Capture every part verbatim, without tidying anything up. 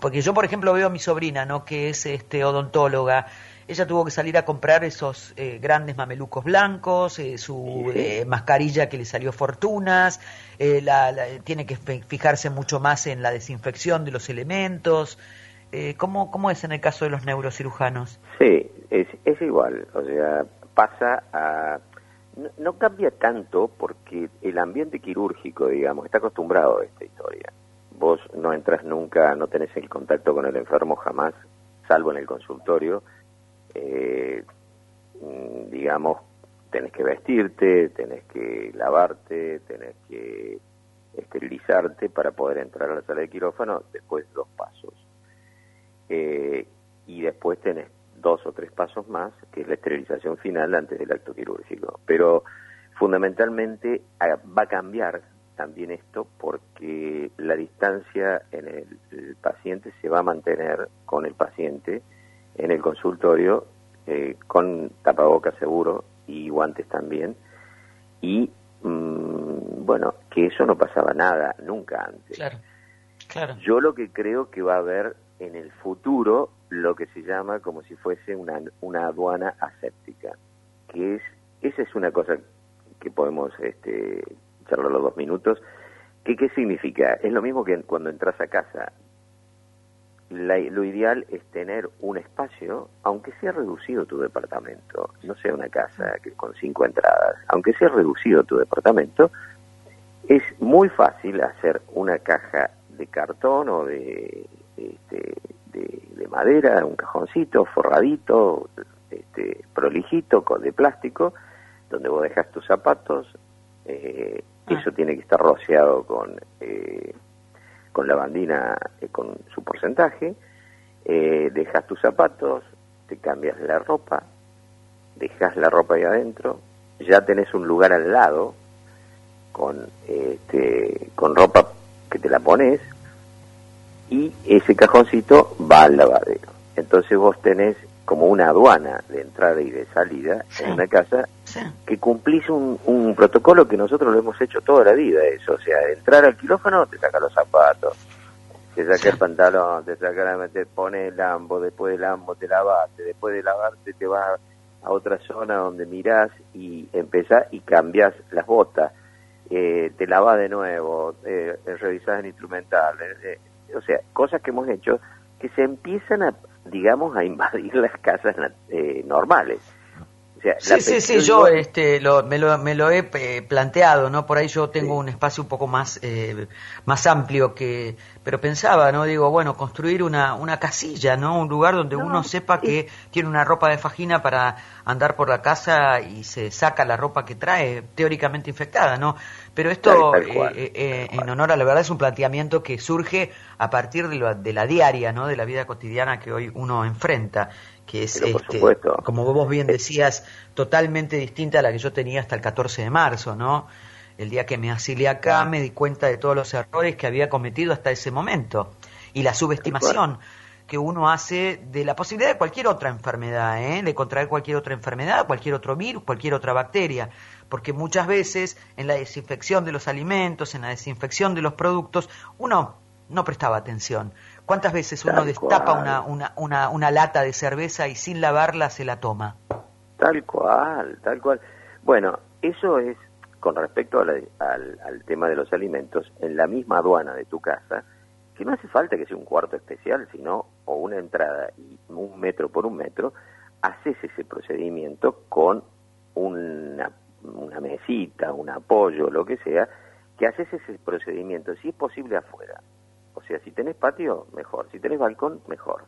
porque yo, por ejemplo, veo a mi sobrina, ¿no? Que es este odontóloga. Ella tuvo que salir a comprar esos eh, grandes mamelucos blancos, eh, su Sí, eh, mascarilla que le salió fortunas, eh, la, la, tiene que fijarse mucho más en la desinfección de los elementos. Eh, ¿cómo, ¿Cómo es en el caso de los neurocirujanos? sí, es, es igual, o sea, pasa a... No, no cambia tanto porque el ambiente quirúrgico, digamos, está acostumbrado a esta historia. Vos no entras nunca, no tenés el contacto con el enfermo jamás, salvo en el consultorio. Eh, digamos, tenés que vestirte, tenés que lavarte, tenés que esterilizarte para poder entrar a la sala de quirófano, después dos pasos. Eh, y después tenés dos o tres pasos más, que es la esterilización final antes del acto quirúrgico. Pero fundamentalmente va a cambiar también esto porque la distancia en el, el paciente se va a mantener con el paciente en el consultorio, eh, con tapabocas seguro y guantes también, y mmm, bueno, que eso no pasaba nada nunca antes. Claro, claro. Yo lo que creo que va a haber en el futuro lo que se llama como si fuese una, una aduana aséptica, que es, esa es una cosa que podemos este, charlar los dos minutos, que qué significa, es lo mismo que cuando entras a casa. La, lo ideal es tener un espacio, aunque sea reducido tu departamento, no sea una casa que con cinco entradas, aunque sea reducido tu departamento, es muy fácil hacer una caja de cartón o de, este, de, de madera, un cajoncito forradito, este, prolijito, con, de plástico, donde vos dejas tus zapatos, eh, ah. eso tiene que estar rociado con... Eh, con lavandina eh, con su porcentaje, eh, dejas tus zapatos, te cambias la ropa, dejas la ropa ahí adentro, ya tenés un lugar al lado con, este, con ropa que te la pones y ese cajoncito va al lavadero. Entonces vos tenés como una aduana de entrada y de salida sí. en una casa sí. que cumplís un, un protocolo que nosotros lo hemos hecho toda la vida, eso, o sea, entrar al quirófano, te saca los zapatos, te saca sí. el pantalón, te saca, te pone el ambo, después del ambo te lavaste, después de lavarte te vas a otra zona donde mirás y empezás y cambiás las botas, eh, te lavas de nuevo, eh, revisás el instrumental, eh, eh, o sea, cosas que hemos hecho que se empiezan a, digamos, a invadir las casas eh, normales. O sea, sí, sí, sí, yo este, lo, me, lo, me lo he eh, planteado, ¿no? Por ahí yo tengo sí. un espacio un poco más eh, más amplio, que pero pensaba, ¿no? Digo, bueno, construir una, una casilla, ¿no? Un lugar donde no, uno sepa es... que tiene una ropa de fajina para andar por la casa y se saca la ropa que trae, teóricamente infectada, ¿no? Pero esto, tal, tal cual, eh, eh, en honor a la verdad, es un planteamiento que surge a partir de, lo, de la diaria, ¿no? De la vida cotidiana que hoy uno enfrenta, que es, este, como vos bien decías, totalmente distinta a la que yo tenía hasta el catorce de marzo, ¿no? El día que me asilé acá me di cuenta de todos los errores que había cometido hasta ese momento y la subestimación que uno hace de la posibilidad de cualquier otra enfermedad, ¿eh? De contraer cualquier otra enfermedad, cualquier otro virus, cualquier otra bacteria, porque muchas veces en la desinfección de los alimentos, en la desinfección de los productos, uno no prestaba atención. ¿Cuántas veces uno tal destapa una, una, una, una lata de cerveza y sin lavarla se la toma? Tal cual, tal cual. Bueno, eso es con respecto a la, al, al tema de los alimentos, en la misma aduana de tu casa, que no hace falta que sea un cuarto especial, sino o una entrada y un metro por un metro, haces ese procedimiento con una, una mesita, un apoyo, lo que sea, que haces ese procedimiento, si es posible afuera. O sea, si tenés patio, mejor. Si tenés balcón, mejor.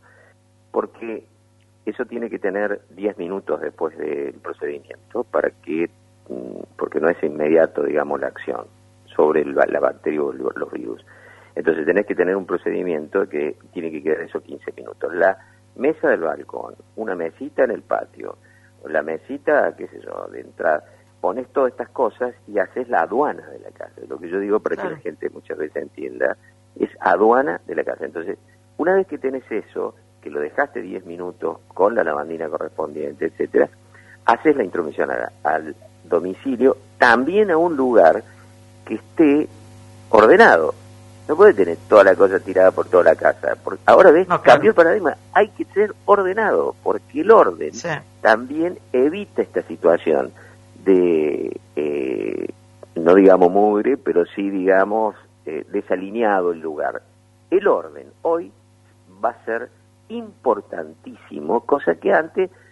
Porque eso tiene que tener diez minutos después del procedimiento para que, porque no es inmediato, digamos, la acción sobre el, la bacteria o los virus. Entonces tenés que tener un procedimiento que tiene que quedar esos quince minutos. La mesa del balcón, una mesita en el patio, la mesita, qué sé yo, de entrada, pones todas estas cosas y haces la aduana de la casa. Lo que yo digo para claro. que la gente muchas veces entienda, es aduana de la casa. Entonces, una vez que tenés eso, que lo dejaste diez minutos con la lavandina correspondiente, etcétera, haces la intromisión a, al domicilio, también a un lugar que esté ordenado. No puede tener toda la cosa tirada por toda la casa. Porque ahora ves, no, claro. cambió el paradigma. Hay que ser ordenado, porque el orden Sí. también evita esta situación de, eh, no digamos mugre, pero sí digamos eh, desalineado el lugar. El orden hoy va a ser importantísimo, cosa que antes